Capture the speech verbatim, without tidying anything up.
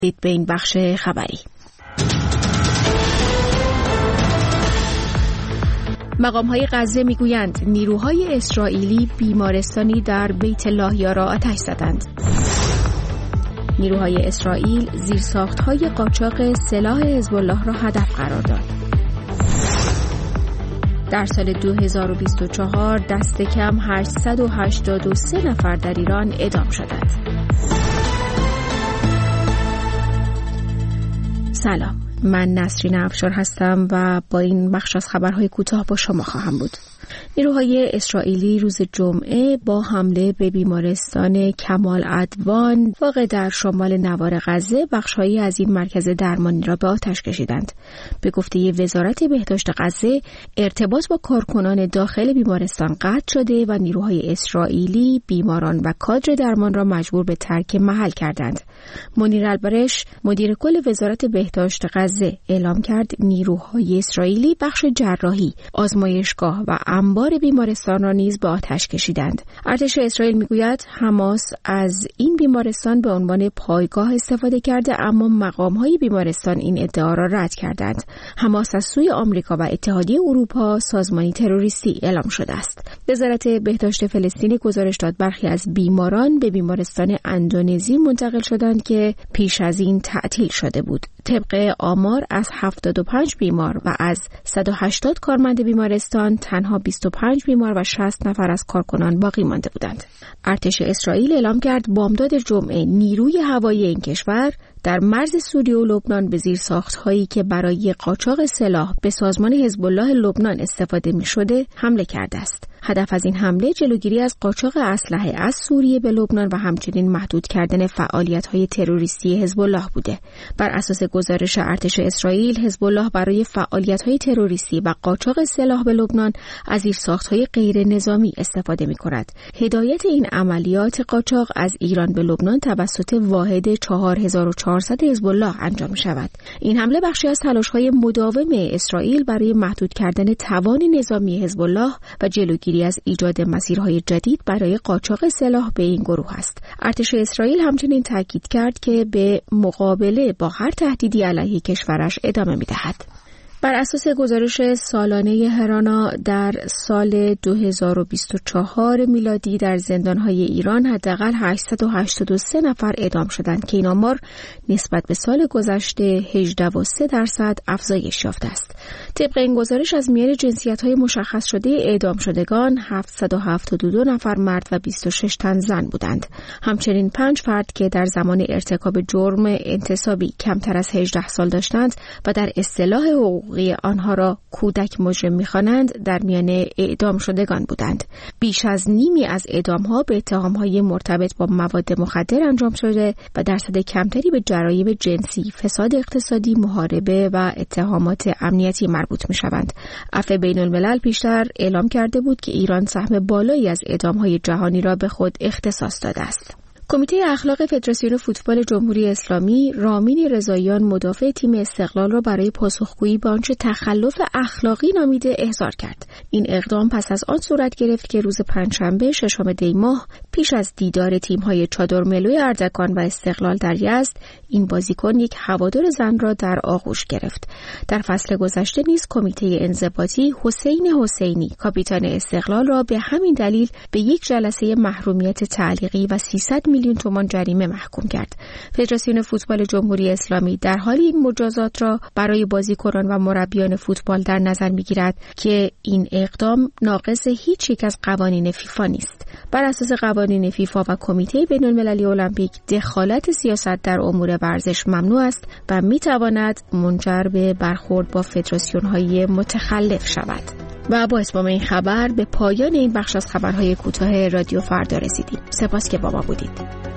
دید به این بخش خبری. مقام‌های غزه میگویند نیروهای اسرائیلی بیمارستانی در بیت لاهیا را آتش زدند. نیروهای اسرائیل زیرساخت‌های قاچاق سلاح حزب الله را هدف قرار داد. در سال دو هزار و بیست و چهار دست کم هشتصد و هشتاد و سه نفر در ایران اعدام شدند. سلام، من نسرین افشار هستم و با این بخش از خبرهای کوتاه با شما خواهم بود. نیروهای اسرائیلی روز جمعه با حمله به بیمارستان کمال عدوان واقع در شمال نوار غزه بخش‌هایی از این مرکز درمانی را به آتش کشیدند. به گفته وزارت بهداشت غزه، ارتباط با کارکنان داخل بیمارستان قطع شده و نیروهای اسرائیلی بیماران و کادر درمان را مجبور به ترک محل کردند. منیر البرش، مدیر کل وزارت بهداشت غزه، اعلام کرد نیروهای اسرائیلی بخش جراحی، آزمایشگاه و انبار بیمارستان را نیز به آتش کشیدند. ارتش اسرائیل میگوید حماس از این بیمارستان به عنوان پایگاه استفاده کرده، اما مقام‌های بیمارستان این ادعا را رد کردند. حماس از سوی آمریکا و اتحادیه اروپا سازمانی تروریستی اعلام شده است. وزارت بهداشت فلسطین گزارش داد برخی از بیماران به بیمارستان اندونزی منتقل شدند که پیش از این تعطیل شده بود. طبق آمار از هفتاد و پنج بیمار و از صد و هشتاد کارمند بیمارستان تنها بیست و پنج بیمار و شصت نفر از کارکنان باقی مانده بودند. ارتش اسرائیل اعلام کرد بامداد جمعه نیروی هوایی این کشور در مرز سوریه و لبنان به زیر ساخت‌هایی که برای قاچاق سلاح به سازمان حزب الله لبنان استفاده می‌شده حمله کرده است. هدف از این حمله جلوگیری از قاچاق اسلحه از سوریه به لبنان و همچنین محدود کردن فعالیت‌های تروریستی حزب الله بوده. بر اساس گزارش ارتش اسرائیل، حزب الله برای فعالیت‌های تروریستی و قاچاق سلاح به لبنان از زیرساخت‌های غیر نظامی استفاده می‌کند. هدایت این عملیات قاچاق از ایران به لبنان توسط واحد چهار هزار و چهارصد حزب الله انجام می‌شود. این حمله بخشی از تلاش‌های مداوم اسرائیل برای محدود کردن توان نظامی حزب الله و جلوگیری از ایجاد مسیرهای جدید برای قاچاق سلاح به این گروه است. ارتش اسرائیل همچنین تاکید کرد که به مقابله با هر تهدیدی علیه کشورش ادامه می‌دهد. بر اساس گزارش سالانه هرانا در سال دو هزار و بیست و چهار میلادی در زندان‌های ایران حداقل هشتصد و هشتاد و سه نفر اعدام شدند که این آمار نسبت به سال گذشته هجده و سه درصد افزایش یافته است. طبق این گزارش از میان جنسیت‌های مشخص شده اعدام شدگان هفتصد و هفتاد و دو نفر مرد و بیست و شش تن زن بودند. همچنین پنج فرد که در زمان ارتکاب جرم انتصابی کمتر از هجده سال داشتند و در اصطلاح حقوق آنها را کودک مجرم می‌خوانند در میان اعدام شدگان بودند. بیش از نیمی از اعدام‌ها به اتهام‌های مرتبط با مواد مخدر انجام شده و درصد کمتری به جرایم جنسی، فساد اقتصادی، محاربه و اتهامات امنیتی مربوط می‌شوند. عفو بین‌الملل پیشتر اعلام کرده بود که ایران سهم بالایی از اعدام‌های جهانی را به خود اختصاص داده است. کمیته اخلاق فدراسیون فوتبال جمهوری اسلامی رامین رضاییان مدافع تیم استقلال را برای پاسخگویی به آنچه تخلف اخلاقی نامیده احضار کرد. این اقدام پس از آن صورت گرفت که روز پنجشنبه ششم دی ماه پیش از دیدار تیم‌های چادرملوی اردکان و استقلال در یزد این بازیکن یک هوادار زن را در آغوش گرفت. در فصل گذشته نیز کمیته انضباطی حسین حسینی کاپیتان استقلال را به همین دلیل به یک جلسه محرومیت تعلیقی و سیصد میلیون تومان جریمه محکوم کرد. فدراسیون فوتبال جمهوری اسلامی در حال این مجازات را برای بازیکنان و مربیان فوتبال در نظر می‌گیرد که این اقدام ناقض هیچ یک از قوانین فیفا نیست. بر اساس قوانین فیفا و کمیته بین‌المللی المپیک دخالت سیاست در امور ورزش ممنوع است و می‌تواند منجر به برخورد با فدراسیون‌های متخلف شود. و با اتمام این خبر به پایان این بخش از خبرهای کوتاه رادیو فردا رسیدیم. سپاس که با ما بودید.